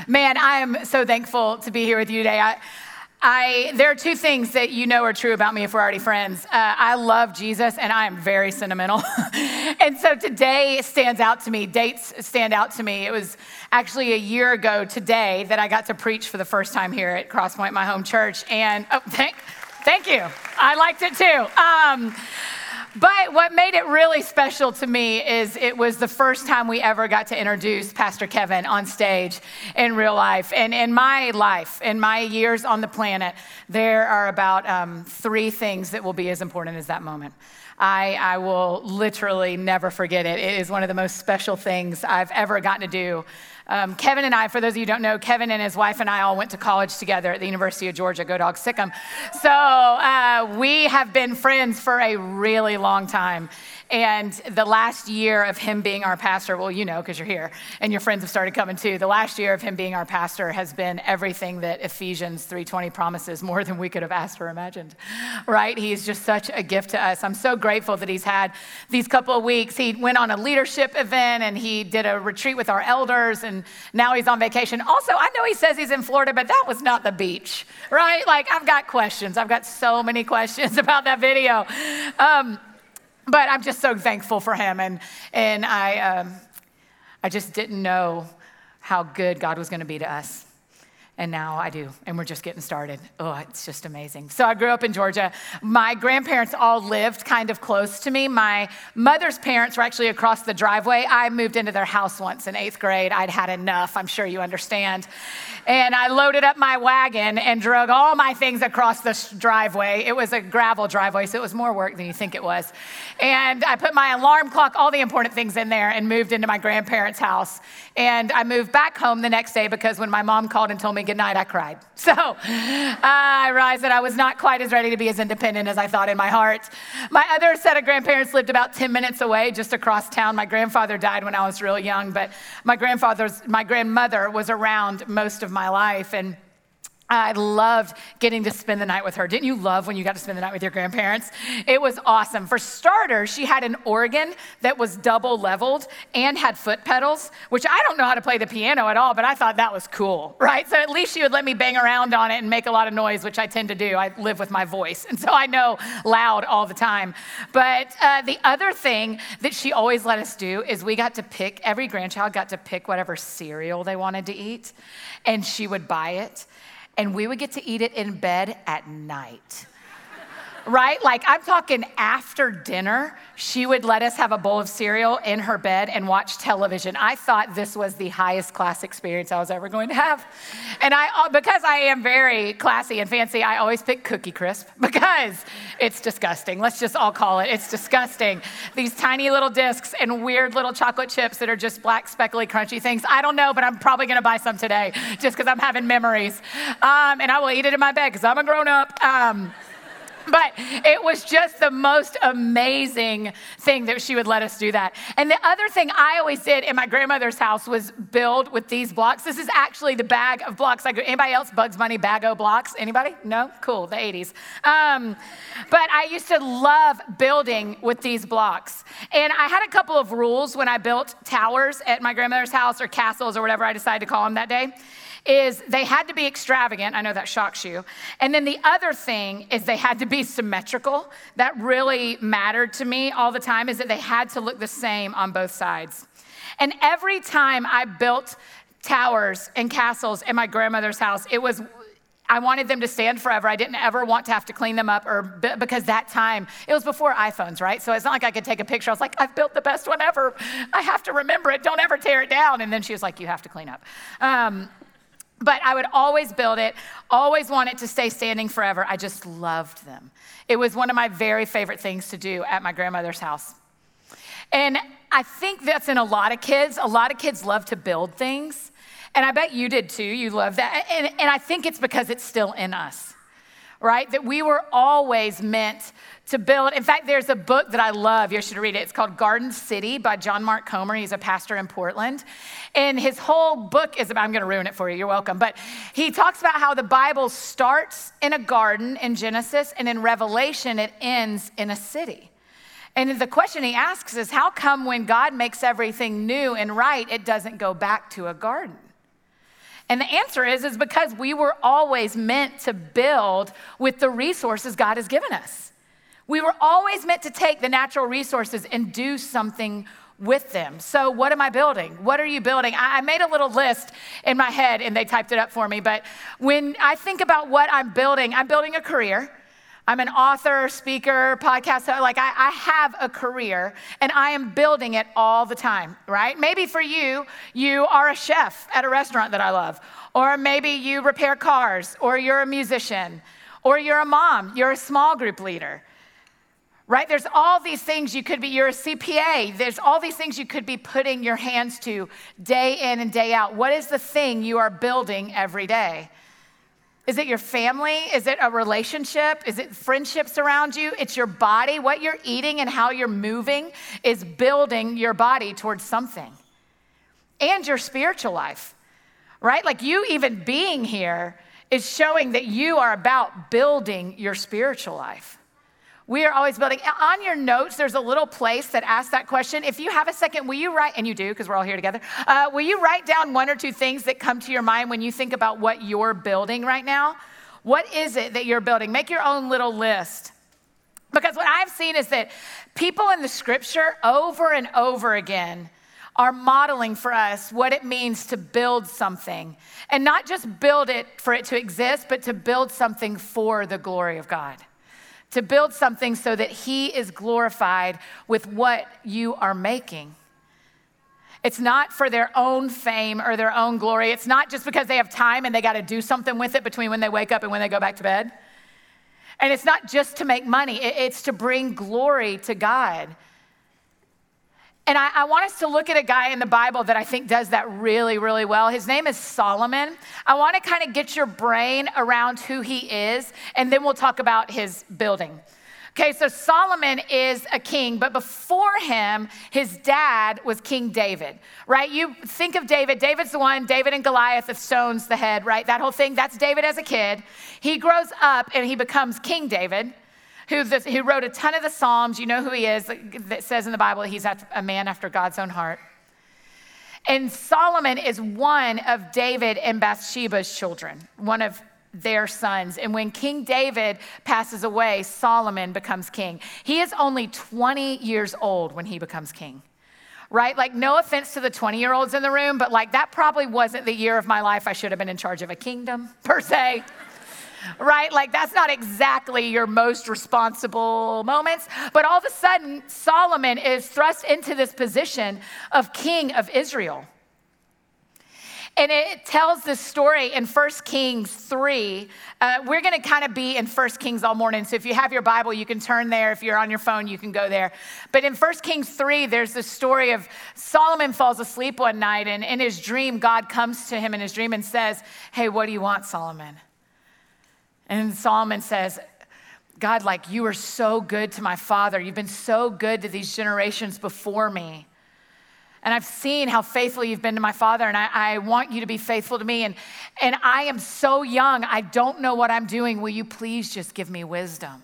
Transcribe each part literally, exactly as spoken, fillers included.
Man, I am so thankful to be here with you today. I, I, there are two things that you know are true about me if we're already friends. Uh, I love Jesus, and I am very sentimental. And so today stands out to me. Dates stand out to me. It was actually a year ago today that I got to preach for the first time here at Crosspoint, my home church. And oh, thank, thank you. I liked it too. Um, But what made it really special to me is it was the first time we ever got to introduce Pastor Kevin on stage in real life. And in my life, in my years on the planet, there are about um, three things that will be as important as that moment. I, I will literally never forget it. It is one of the most special things I've ever gotten to do. Um, Kevin and I, for those of you who don't know, Kevin and his wife and I all went to college together at the University of Georgia, go Dogs Sick 'em. So uh, we have been friends for a really long time. And the last year of him being our pastor, well, you know, because you're here, and your friends have started coming too. The last year of him being our pastor has been everything that Ephesians three twenty promises, more than we could have asked or imagined, right? He's just such a gift to us. I'm so grateful that he's had these couple of weeks. He went on a leadership event, and he did a retreat with our elders, and now he's on vacation. Also, I know he says he's in Florida, but that was not the beach, right? Like, I've got questions. I've got so many questions about that video. Um, But I'm just so thankful for him, and and I um, I just didn't know how good God was going to be to us, and now I do, and we're just getting started. Oh, it's just amazing. So I grew up in Georgia. My grandparents all lived kind of close to me. My mother's parents were actually across the driveway. I moved into their house once in eighth grade. I'd had enough, I'm sure you understand. And I loaded up my wagon and drug all my things across this driveway. It was a gravel driveway, so it was more work than you think it was. And I put my alarm clock, all the important things in there, and moved into my grandparents' house. And I moved back home the next day because when my mom called and told me goodnight, I cried. So uh, I realized that I was not quite as ready to be as independent as I thought in my heart. My other set of grandparents lived about ten minutes away, just across town. My grandfather died when I was real young, but my grandfather's, my grandmother was around most of my life, and I loved getting to spend the night with her. Didn't you love when you got to spend the night with your grandparents? It was awesome. For starters, she had an organ that was double leveled and had foot pedals, which I don't know how to play the piano at all, but I thought that was cool, right? So at least she would let me bang around on it and make a lot of noise, which I tend to do. I live with my voice, and so I know loud all the time. But uh, the other thing that she always let us do is we got to pick, every grandchild got to pick whatever cereal they wanted to eat, and she would buy it. And we would get to eat it in bed at night, right? Like, I'm talking after dinner, she would let us have a bowl of cereal in her bed and watch television. I thought this was the highest class experience I was ever going to have. And I, because I am very classy and fancy, I always pick Cookie Crisp because it's disgusting. Let's just all call it. It's disgusting. These tiny little discs and weird little chocolate chips that are just black, speckly, crunchy things. I don't know, but I'm probably going to buy some today just because I'm having memories. Um, and I will eat it in my bed because I'm a grown up. Um, But it was just the most amazing thing that she would let us do that. And the other thing I always did in my grandmother's house was build with these blocks. This is actually the bag of blocks. Like, anybody else, Bugs Bunny Bag-O blocks? Anybody? No? Cool, the eighties. Um, but I used to love building with these blocks. And I had a couple of rules when I built towers at my grandmother's house, or castles, or whatever I decided to call them that day. Is they had to be extravagant. I know that shocks you. And then the other thing is they had to be symmetrical. That really mattered to me all the time, is that they had to look the same on both sides. And every time I built towers and castles in my grandmother's house, it was, I wanted them to stand forever. I didn't ever want to have to clean them up, or because that time, it was before iPhones, right? So it's not like I could take a picture. I was like, I've built the best one ever. I have to remember it. Don't ever tear it down. And then she was like, you have to clean up. Um, But I would always build it, always want it to stay standing forever. I just loved them. It was one of my very favorite things to do at my grandmother's house. And I think that's in a lot of kids. A lot of kids love to build things. And I bet you did too. You love that. And, and I think it's because it's still in us, right? That we were always meant to build. In fact, there's a book that I love. You should read it. It's called Garden City by John Mark Comer. He's a pastor in Portland. And his whole book is about, I'm going to ruin it for you. You're welcome. But he talks about how the Bible starts in a garden in Genesis, and in Revelation, it ends in a city. And the question he asks is, how come when God makes everything new and right, it doesn't go back to a garden? And the answer is, is because we were always meant to build with the resources God has given us. We were always meant to take the natural resources and do something with them. So what am I building? What are you building? I made a little list in my head and they typed it up for me. But when I think about what I'm building, I'm building a career. I'm an author, speaker, podcast, like I, I have a career and I am building it all the time, right? Maybe for you, you are a chef at a restaurant that I love, or maybe you repair cars, or you're a musician, or you're a mom, you're a small group leader, right? There's all these things you could be, you're a C P A, there's all these things you could be putting your hands to day in and day out. What is the thing you are building every day? Is it your family? Is it a relationship? Is it friendships around you? It's your body. What you're eating and how you're moving is building your body towards something. And your spiritual life, right? Like you even being here is showing that you are about building your spiritual life. We are always building. On your notes, there's a little place that asks that question. If you have a second, will you write, and you do because we're all here together, uh, will you write down one or two things that come to your mind when you think about what you're building right now? What is it that you're building? Make your own little list. Because what I've seen is that people in the scripture over and over again are modeling for us what it means to build something. And not just build it for it to exist, but to build something for the glory of God. To build something so that he is glorified with what you are making. It's not for their own fame or their own glory. It's not just because they have time and they got to do something with it between when they wake up and when they go back to bed. And it's not just to make money. It's to bring glory to God. And I, I want us to look at a guy in the Bible that I think does that really, really well. His name is Solomon. I want to kind of get your brain around who he is, and then we'll talk about his building. Okay, so Solomon is a king, but before him, his dad was King David, right? You think of David. David's the one, David and Goliath, the stones, the head, right? That whole thing, that's David as a kid. He grows up and he becomes King David. Who, this, who wrote a ton of the Psalms. You know who he is. That says in the Bible he's a man after God's own heart. And Solomon is one of David and Bathsheba's children, one of their sons. And when King David passes away, Solomon becomes king. He is only twenty years old when he becomes king, right? Like, no offense to the twenty-year-olds in the room, but like that probably wasn't the year of my life I should have been in charge of a kingdom, per se. Right? Like that's not exactly your most responsible moments. But all of a sudden, Solomon is thrust into this position of king of Israel. And it tells this story in First Kings three. Uh, we're going to kind of be in First Kings all morning. So if you have your Bible, you can turn there. If you're on your phone, you can go there. But in First Kings three, there's this story of Solomon falls asleep one night. And in his dream, God comes to him in his dream and says, "Hey, what do you want, Solomon?" And Solomon says, "God, like you are so good to my father. You've been so good to these generations before me. And I've seen how faithful you've been to my father, and I, I want you to be faithful to me. And, and I am so young, I don't know what I'm doing. Will you please just give me wisdom?"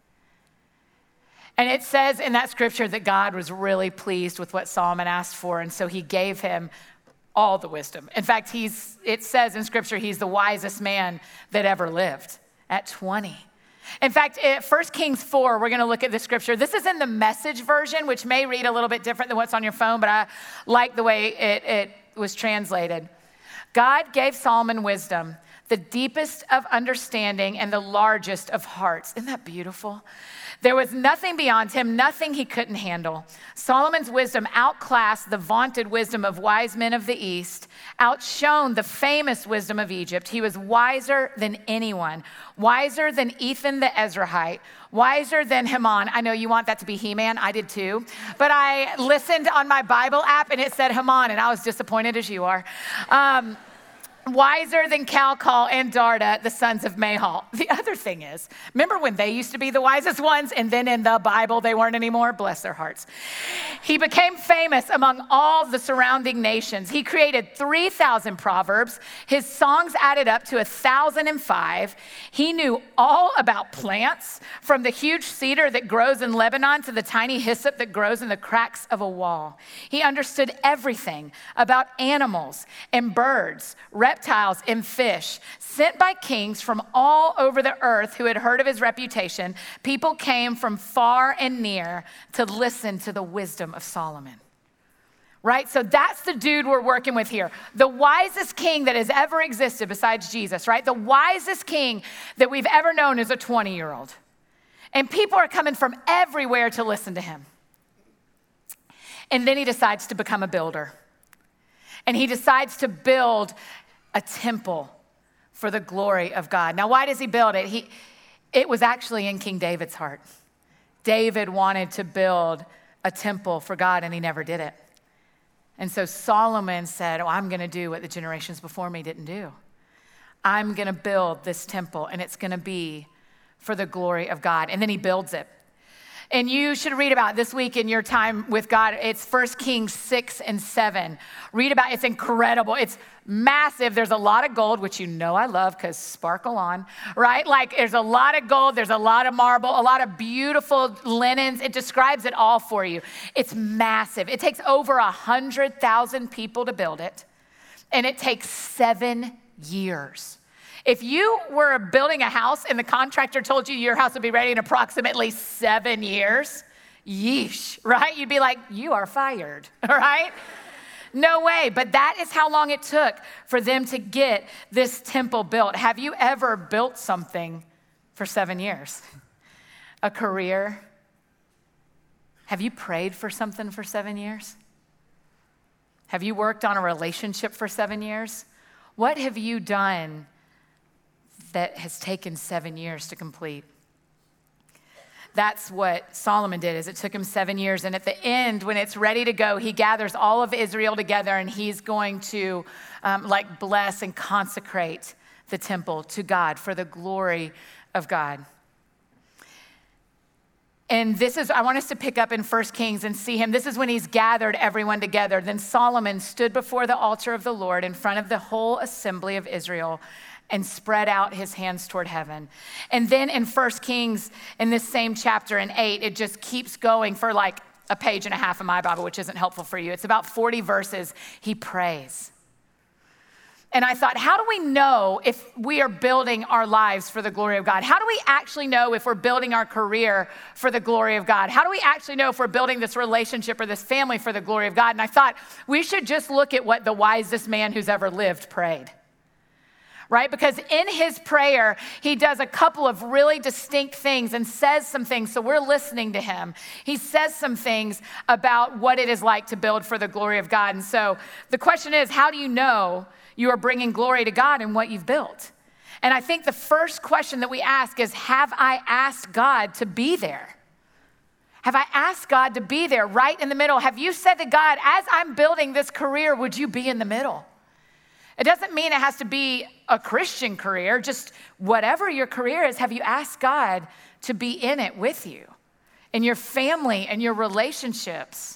And it says in that scripture that God was really pleased with what Solomon asked for, and so he gave him all the wisdom. In fact, he's, it says in scripture, he's the wisest man that ever lived. At twenty. In fact, at First Kings four, we're going to look at the scripture. This is in the Message version, which may read a little bit different than what's on your phone, but I like the way it, it was translated. God gave Solomon wisdom, the deepest of understanding and the largest of hearts. Isn't that beautiful? There was nothing beyond him, nothing he couldn't handle. Solomon's wisdom outclassed the vaunted wisdom of wise men of the East, outshone the famous wisdom of Egypt. He was wiser than anyone, wiser than Ethan the Ezrahite, wiser than Haman. I know you want that to be He-Man, I did too. But I listened on my Bible app and it said Haman, and I was disappointed as you are. Um, Wiser than Calcol and Darda, the sons of Mahal. The other thing is, remember when they used to be the wisest ones and then in the Bible they weren't anymore? Bless their hearts. He became famous among all the surrounding nations. He created three thousand proverbs. His songs added up to one thousand five. He knew all about plants, from the huge cedar that grows in Lebanon to the tiny hyssop that grows in the cracks of a wall. He understood everything about animals and birds, reptiles, reptiles and fish, sent by kings from all over the earth who had heard of his reputation. People came from far and near to listen to the wisdom of Solomon. Right? So that's the dude we're working with here. The wisest king that has ever existed besides Jesus, right? The wisest king that we've ever known is a twenty-year-old. And people are coming from everywhere to listen to him. And then he decides to become a builder. And he decides to build a temple for the glory of God. Now, why does he build it? He, it was actually in King David's heart. David wanted to build a temple for God, and he never did it. And so Solomon said, oh, I'm going to do what the generations before me didn't do. I'm going to build this temple, and it's going to be for the glory of God. And then he builds it. And you should read about it this week in your time with God. It's First Kings six and seven. Read about it. It's incredible. It's massive. There's a lot of gold, which you know I love because sparkle on, right? Like there's a lot of gold. There's a lot of marble, a lot of beautiful linens. It describes it all for you. It's massive. It takes over one hundred thousand people to build it. And it takes seven years. If you were building a house and the contractor told you your house would be ready in approximately seven years, yeesh, right? You'd be like, you are fired, right? No way, but that is how long it took for them to get this temple built. Have you ever built something for seven years? A career? Have you prayed for something for seven years? Have you worked on a relationship for seven years? What have you done that has taken seven years to complete? That's what Solomon did, is it took him seven years. And at the end, when it's ready to go, he gathers all of Israel together and he's going to um, like bless and consecrate the temple to God for the glory of God. And this is, I want us to pick up in First Kings and see him. This is when he's gathered everyone together. Then Solomon stood before the altar of the Lord in front of the whole assembly of Israel and spread out his hands toward heaven. And then in First Kings, in this same chapter in eight, it just keeps going for like a page and a half of my Bible, which isn't helpful for you. It's about forty verses. He prays. And I thought, how do we know if we are building our lives for the glory of God? How do we actually know if we're building our career for the glory of God? How do we actually know if we're building this relationship or this family for the glory of God? And I thought we should just look at what the wisest man who's ever lived prayed. Right? Because in his prayer, he does a couple of really distinct things and says some things. So we're listening to him. He says some things about what it is like to build for the glory of God. And so the question is, how do you know you are bringing glory to God in what you've built? And I think the first question that we ask is, have I asked God to be there? Have I asked God to be there right in the middle? Have you said to God, as I'm building this career, would you be in the middle? It doesn't mean it has to be a Christian career, just whatever your career is, have you asked God to be in it with you, in your family and your relationships?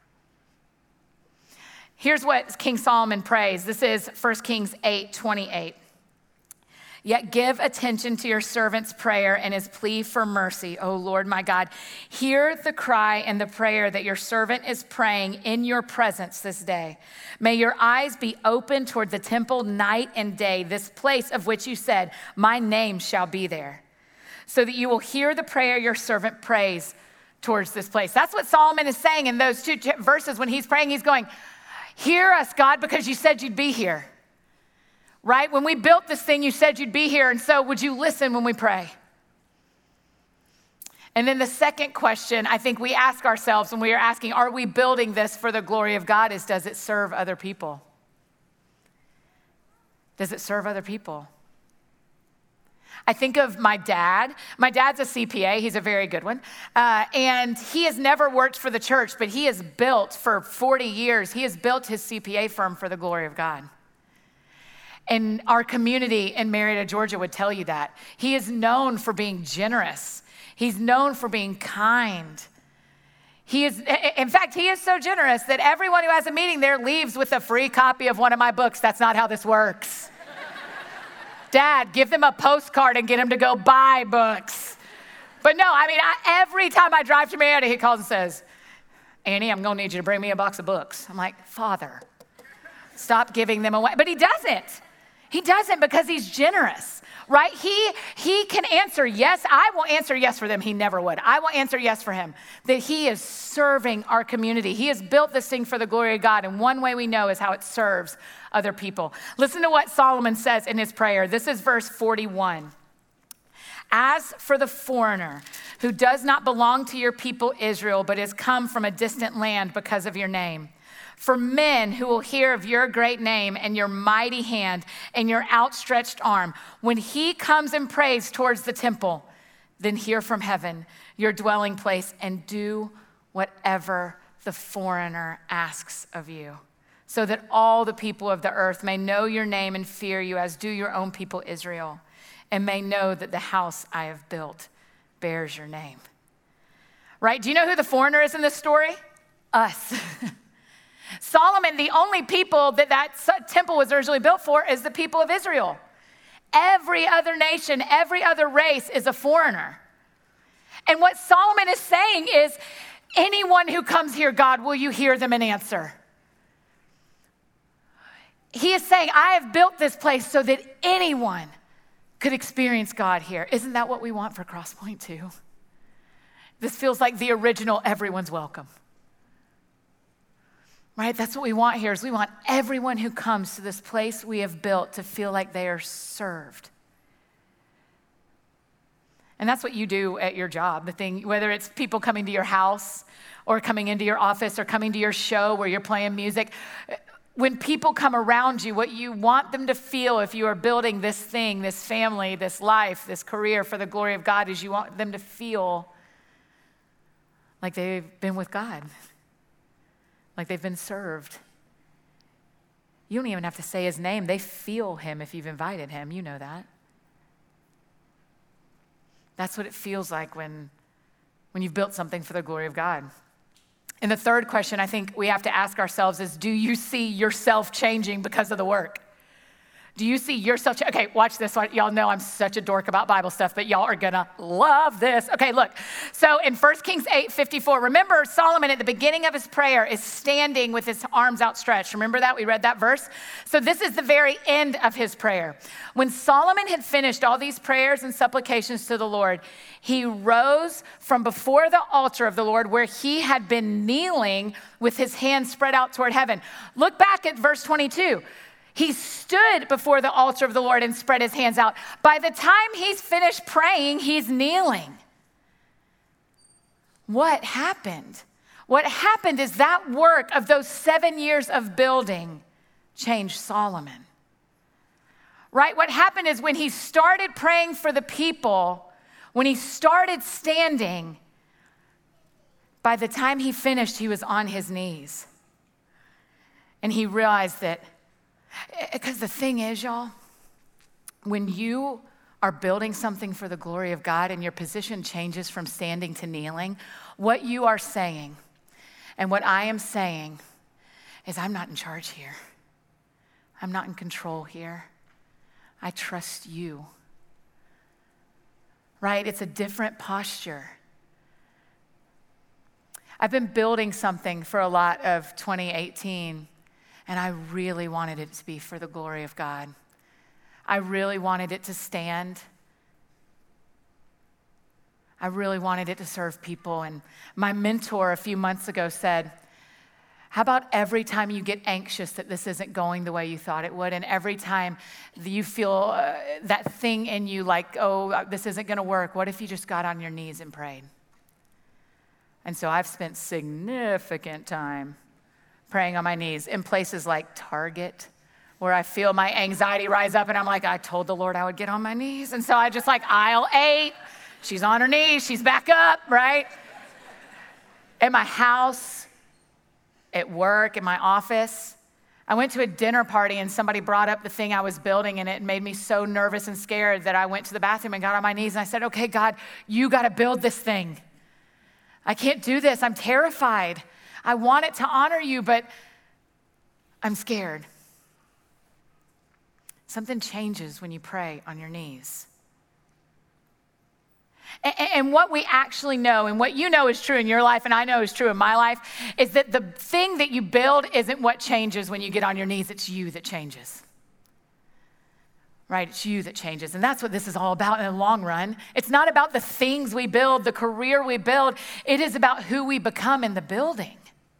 Here's what King Solomon prays. This is First Kings eight twenty-eight. Yet give attention to your servant's prayer and his plea for mercy, O Lord my God. Hear the cry and the prayer that your servant is praying in your presence this day. May your eyes be open toward the temple night and day, this place of which you said, my name shall be there, so that you will hear the prayer your servant prays towards this place. That's what Solomon is saying in those two verses when he's praying. He's going, hear us, God, because you said you'd be here. Right? When we built this thing, you said you'd be here. And so would you listen when we pray? And then the second question I think we ask ourselves when we are asking, are we building this for the glory of God, is does it serve other people? Does it serve other people? I think of my dad. My dad's a C P A. He's a very good one. Uh, and he has never worked for the church, but he has built for forty years. He has built his C P A firm for the glory of God. And our community in Marietta, Georgia would tell you that. He is known for being generous. He's known for being kind. He is, in fact, he is so generous that everyone who has a meeting there leaves with a free copy of one of my books. That's not how this works. Dad, give them a postcard and get them to go buy books. But no, I mean, I, every time I drive to Marietta, he calls and says, Annie, I'm gonna need you to bring me a box of books. I'm like, Father, stop giving them away. But he doesn't. He doesn't because he's generous, right? He, he can answer yes. I will answer yes for them. He never would. I will answer yes for him. That he is serving our community. He has built this thing for the glory of God. And one way we know is how it serves other people. Listen to what Solomon says in his prayer. This is verse forty-one. As for the foreigner who does not belong to your people Israel, but has come from a distant land because of your name, for men who will hear of your great name and your mighty hand and your outstretched arm, when he comes and prays towards the temple, then hear from heaven, your dwelling place, and do whatever the foreigner asks of you, so that all the people of the earth may know your name and fear you, as do your own people Israel, and may know that the house I have built bears your name. Right? Do you know who the foreigner is in this story? Us. Solomon, the only people that that temple was originally built for is the people of Israel. Every other nation, every other race is a foreigner. And what Solomon is saying is, anyone who comes here, God, will you hear them and answer? He is saying, I have built this place so that anyone could experience God here. Isn't that what we want for Crosspoint too? This feels like the original everyone's welcome. Right? That's what we want here, is we want everyone who comes to this place we have built to feel like they are served. And that's what you do at your job, the thing, whether it's people coming to your house or coming into your office or coming to your show where you're playing music. When people come around you, what you want them to feel if you are building this thing, this family, this life, this career for the glory of God, is you want them to feel like they've been with God. Like they've been served. You don't even have to say his name. They feel him if you've invited him. You know that. That's what it feels like when, when you've built something for the glory of God. And the third question I think we have to ask ourselves is, do you see yourself changing because of the work? Do you see yourself? Ch- okay, watch this one. Y'all know I'm such a dork about Bible stuff, but y'all are gonna love this. Okay, look. So in First Kings eight fifty-four, remember Solomon at the beginning of his prayer is standing with his arms outstretched. Remember that? We read that verse. So this is the very end of his prayer. When Solomon had finished all these prayers and supplications to the Lord, he rose from before the altar of the Lord where he had been kneeling with his hands spread out toward heaven. Look back at verse twenty-two. He stood before the altar of the Lord and spread his hands out. By the time he's finished praying, he's kneeling. What happened? What happened is that work of those seven years of building changed Solomon. Right? What happened is when he started praying for the people, when he started standing, by the time he finished, he was on his knees. And he realized that, because the thing is, y'all, when you are building something for the glory of God and your position changes from standing to kneeling, what you are saying and what I am saying is, I'm not in charge here. I'm not in control here. I trust you. Right? It's a different posture. I've been building something for a lot of twenty eighteen. And I really wanted it to be for the glory of God. I really wanted it to stand. I really wanted it to serve people. And my mentor a few months ago said, how about every time you get anxious that this isn't going the way you thought it would, and every time you feel uh, that thing in you like, oh, this isn't going to work, what if you just got on your knees and prayed? And so I've spent significant time praying on my knees in places like Target, where I feel my anxiety rise up and I'm like, I told the Lord I would get on my knees. And so I just like aisle eight, she's on her knees, she's back up, right? At my house, at work, in my office. I went to a dinner party and somebody brought up the thing I was building, and it made me so nervous and scared that I went to the bathroom and got on my knees and I said, okay, God, you got to build this thing. I can't do this. I'm terrified. I want it to honor you, but I'm scared. Something changes when you pray on your knees. And what we actually know, and what you know is true in your life, and I know is true in my life, is that the thing that you build isn't what changes when you get on your knees. It's you that changes. right? It's you that changes. And that's what this is all about in the long run. It's not about the things we build, the career we build. It is about who we become in the building.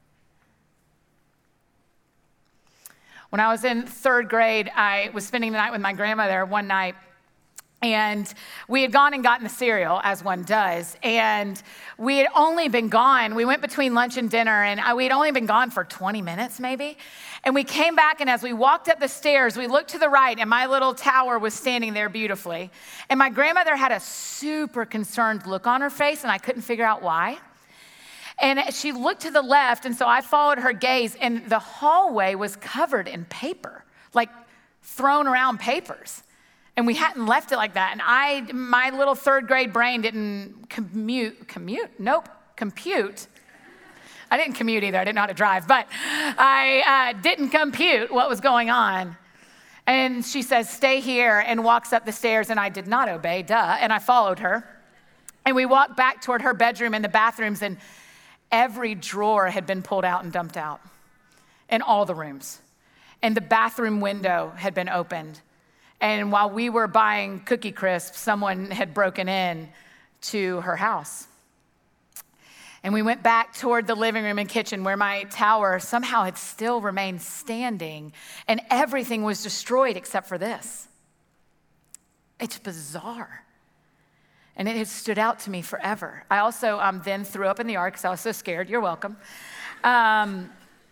When I was in third grade, I was spending the night with my grandmother one night, and we had gone and gotten the cereal, as one does, and we had only been gone. We went between lunch and dinner, and we had only been gone for twenty minutes maybe, and we came back, and as we walked up the stairs, we looked to the right, and my little tower was standing there beautifully, and my grandmother had a super concerned look on her face, and I couldn't figure out why. And she looked to the left, and so I followed her gaze, and the hallway was covered in paper, like thrown around papers. And we hadn't left it like that. And I, my little third grade brain didn't commute, commute? Nope, compute. I didn't commute either, I didn't know how to drive, but I uh, didn't compute what was going on. And she says, stay here, and walks up the stairs, and I did not obey, duh, and I followed her. And we walked back toward her bedroom and the bathrooms, and every drawer had been pulled out and dumped out in all the rooms. And the bathroom window had been opened. And while we were buying Cookie Crisp, someone had broken in to her house. And we went back toward the living room and kitchen where my tower somehow had still remained standing, and everything was destroyed except for this. It's bizarre. And it has stood out to me forever. I also um, then threw up in the yard because I was so scared. You're welcome. Um,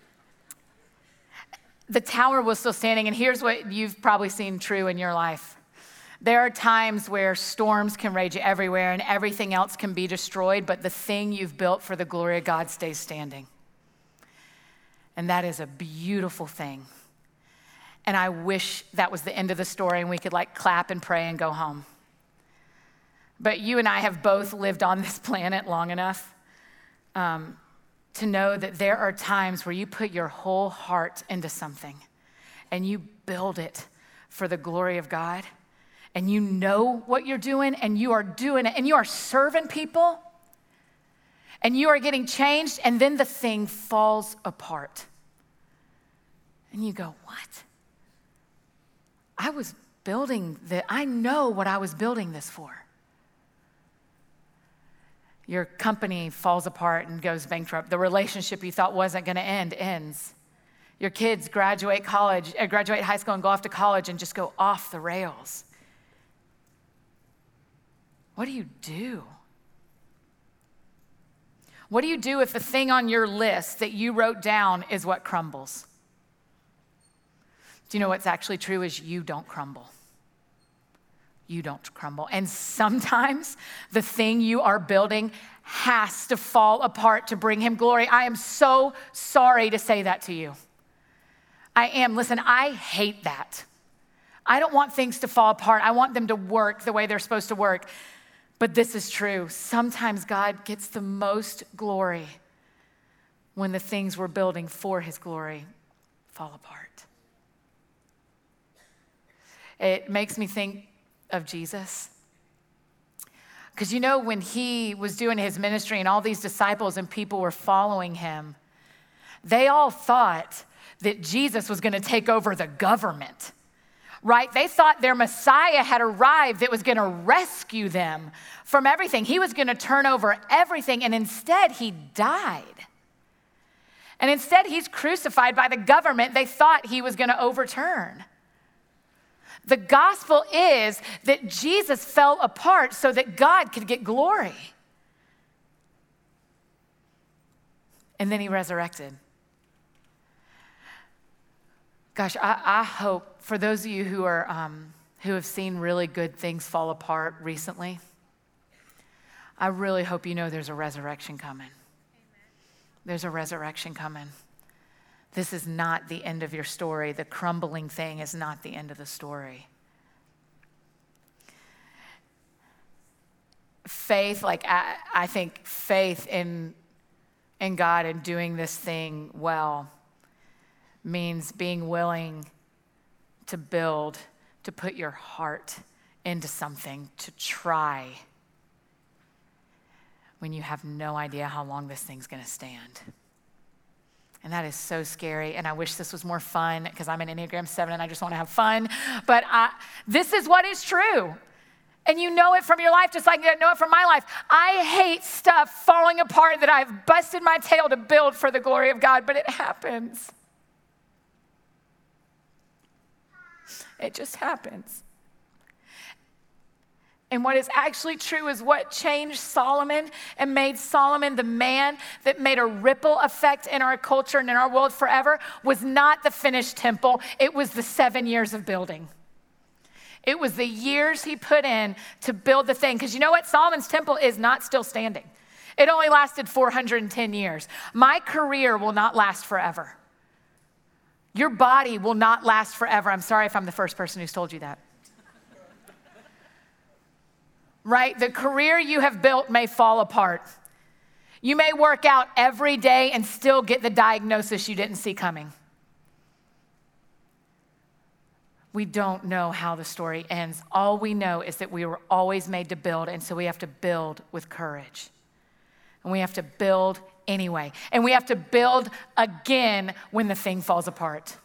the tower was still standing, and here's what you've probably seen true in your life. There are times where storms can rage everywhere and everything else can be destroyed, but the thing you've built for the glory of God stays standing. And that is a beautiful thing. And I wish that was the end of the story and we could like clap and pray and go home. But you and I have both lived on this planet long enough um, to know that there are times where you put your whole heart into something and you build it for the glory of God, and you know what you're doing, and you are doing it, and you are serving people, and you are getting changed, and then the thing falls apart. And you go, what? I was building that. I know what I was building this for. Your company falls apart and goes bankrupt. The relationship you thought wasn't going to end ends. Your kids graduate college, uh, graduate high school and go off to college and just go off the rails. What do you do? What do you do if the thing on your list that you wrote down is what crumbles? Do you know what's actually true is you don't crumble. You don't crumble. And sometimes the thing you are building has to fall apart to bring him glory. I am so sorry to say that to you. I am. Listen, I hate that. I don't want things to fall apart. I want them to work the way they're supposed to work. But this is true. Sometimes God gets the most glory when the things we're building for his glory fall apart. It makes me think of Jesus. Because you know, when he was doing his ministry and all these disciples and people were following him, they all thought that Jesus was going to take over the government. Right? They thought their Messiah had arrived that was going to rescue them from everything. He was going to turn over everything, and instead he died. And instead he's crucified by the government they thought he was going to overturn. The gospel is that Jesus fell apart so that God could get glory. And then he resurrected. Gosh, I, I hope for those of you who are um, who have seen really good things fall apart recently, I really hope you know there's a resurrection coming. Amen. There's a resurrection coming. This is not the end of your story. The crumbling thing is not the end of the story. Faith, like I, I think faith in, in God and doing this thing well means being willing to build, to put your heart into something, to try when you have no idea how long this thing's going to stand. And that is so scary. And I wish this was more fun because I'm an Enneagram seven and I just want to have fun. But I, this is what is true. And you know it from your life, just like you know it from my life. I hate stuff falling apart that I've busted my tail to build for the glory of God, but it happens. It just happens. And what is actually true is what changed Solomon and made Solomon the man that made a ripple effect in our culture and in our world forever was not the finished temple. It was the seven years of building. It was the years he put in to build the thing. Because you know what? Solomon's temple is not still standing. It only lasted four hundred ten years. My career will not last forever. Your body will not last forever. I'm sorry if I'm the first person who's told you that. Right? The career you have built may fall apart. You may work out every day and still get the diagnosis you didn't see coming. We don't know how the story ends. All we know is that we were always made to build, and so we have to build with courage. And we have to build anyway. And we have to build again when the thing falls apart.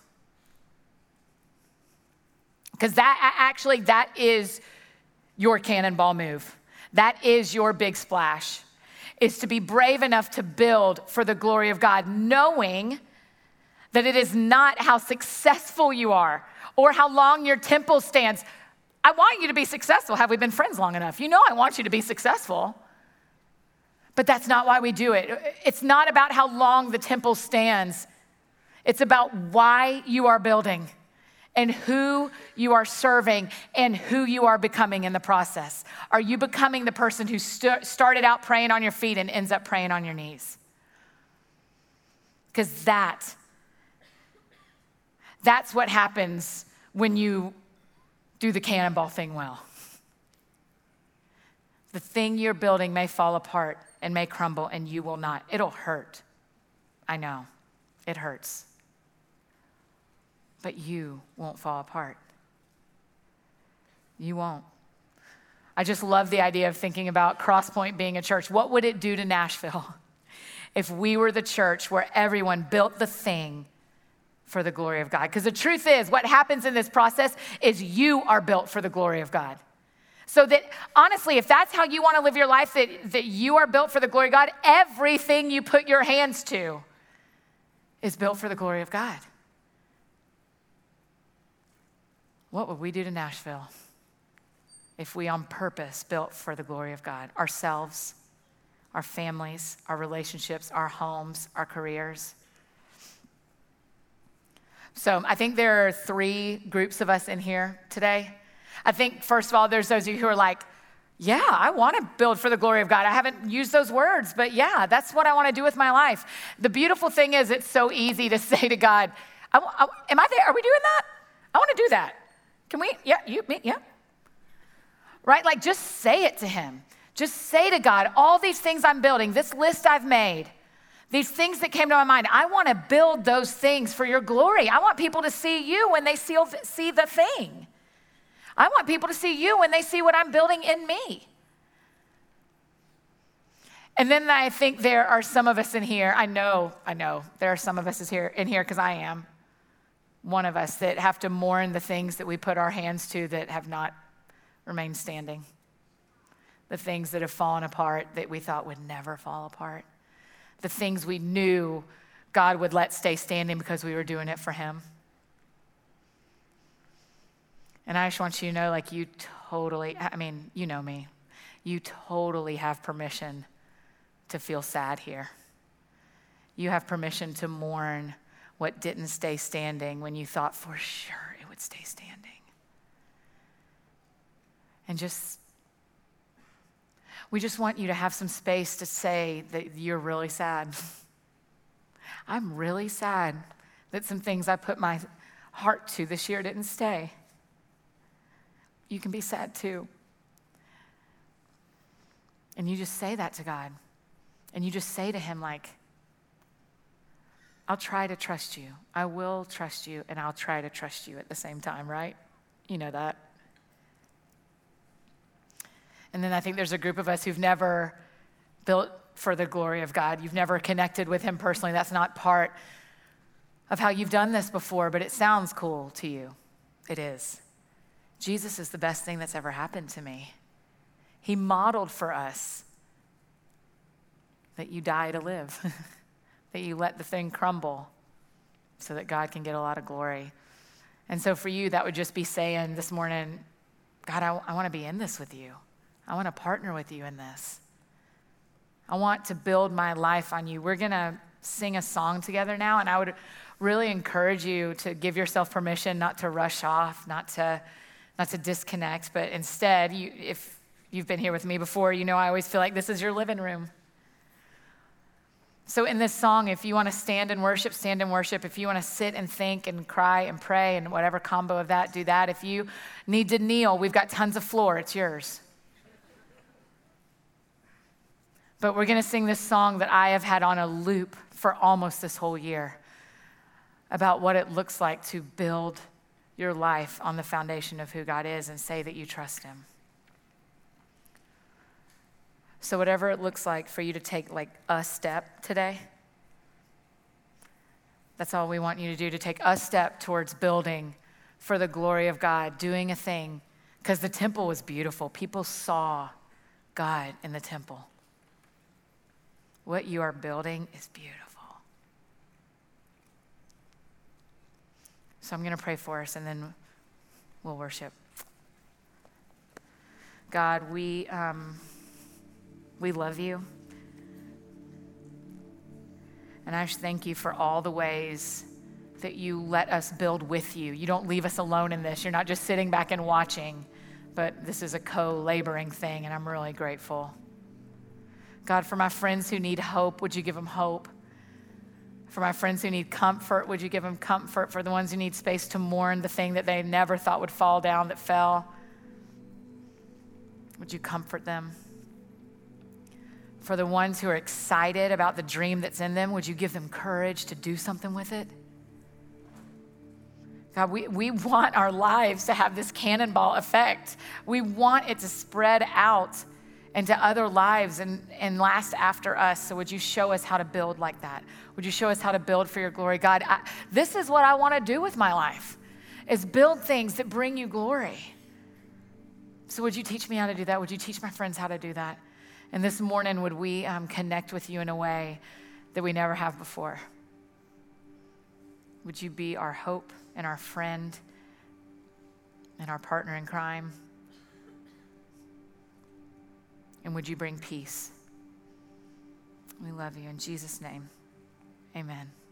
Because that actually, that is your cannonball move. That is your big splash, is to be brave enough to build for the glory of God, knowing that it is not how successful you are or how long your temple stands. I want you to be successful. Have we been friends long enough? You know I want you to be successful. But that's not why we do it. It's not about how long the temple stands. It's about why you are building and who you are serving and who you are becoming in the process. Are you becoming the person who st- started out praying on your feet and ends up praying on your knees? Because that, that's what happens when you do the cannonball thing well. The thing you're building may fall apart and may crumble, and you will not. It'll hurt. I know. It hurts. But you won't fall apart. You won't. I just love the idea of thinking about Crosspoint being a church. What would it do to Nashville if we were the church where everyone built the thing for the glory of God? Because the truth is, what happens in this process is you are built for the glory of God. So that, honestly, if that's how you want to live your life, that, that you are built for the glory of God, everything you put your hands to is built for the glory of God. What would we do to Nashville if we on purpose built for the glory of God? Ourselves, our families, our relationships, our homes, our careers. So I think there are three groups of us in here today. I think, first of all, there's those of you who are like, yeah, I want to build for the glory of God. I haven't used those words, but yeah, that's what I want to do with my life. The beautiful thing is it's so easy to say to God, I, I, am I there? Are we doing that? I want to do that. Can we? Yeah, you, me, yeah. Right? Like, just say it to him. Just say to God, all these things I'm building, this list I've made, these things that came to my mind, I want to build those things for your glory. I want people to see you when they see, see the thing. I want people to see you when they see what I'm building in me. And then I think there are some of us in here, I know, I know, there are some of us is here, in here because I am one of us that have to mourn the things that we put our hands to that have not remained standing. The things that have fallen apart that we thought would never fall apart. The things we knew God would let stay standing because we were doing it for him. And I just want you to know, like, you totally, I mean, you know me. You totally have permission to feel sad here. You have permission to mourn what didn't stay standing when you thought for sure it would stay standing. And just, we just want you to have some space to say that you're really sad. I'm really sad that some things I put my heart to this year didn't stay. You can be sad too. And you just say that to God. And you just say to him, like, I'll try to trust you. I will trust you, and I'll try to trust you at the same time, right? You know that. And then I think there's a group of us who've never built for the glory of God. You've never connected with him personally. That's not part of how you've done this before, but it sounds cool to you. It is. Jesus is the best thing that's ever happened to me. He modeled for us that you die to live, that you let the thing crumble so that God can get a lot of glory. And so for you, that would just be saying this morning, God, I, I want to be in this with you. I want to partner with you in this. I want to build my life on you. We're going to sing a song together now, and I would really encourage you to give yourself permission not to rush off, not to not to disconnect, but instead, you, if you've been here with me before, you know I always feel like this is your living room. So in this song, if you want to stand and worship, stand and worship. If you want to sit and think and cry and pray and whatever combo of that, do that. If you need to kneel, we've got tons of floor. It's yours. But we're going to sing this song that I have had on a loop for almost this whole year about what it looks like to build your life on the foundation of who God is and say that you trust him. So whatever it looks like for you to take like a step today, that's all we want you to do, to take a step towards building for the glory of God, doing a thing, because the temple was beautiful. People saw God in the temple. What you are building is beautiful. So I'm going to pray for us, and then we'll worship. God, we um, we love you. And I just thank you for all the ways that you let us build with you. You don't leave us alone in this. You're not just sitting back and watching, but this is a co-laboring thing, and I'm really grateful. God, for my friends who need hope, would you give them hope? For my friends who need comfort, would you give them comfort? For the ones who need space to mourn the thing that they never thought would fall down that fell, would you comfort them? For the ones who are excited about the dream that's in them, would you give them courage to do something with it? God, we, we want our lives to have this cannonball effect. We want it to spread out into other lives and, and last after us. So would you show us how to build like that? Would you show us how to build for your glory? God, I, this is what I want to do with my life, is build things that bring you glory. So would you teach me how to do that? Would you teach my friends how to do that? And this morning, would we um, connect with you in a way that we never have before? Would you be our hope and our friend and our partner in crime? And would you bring peace? We love you in Jesus' name. Amen.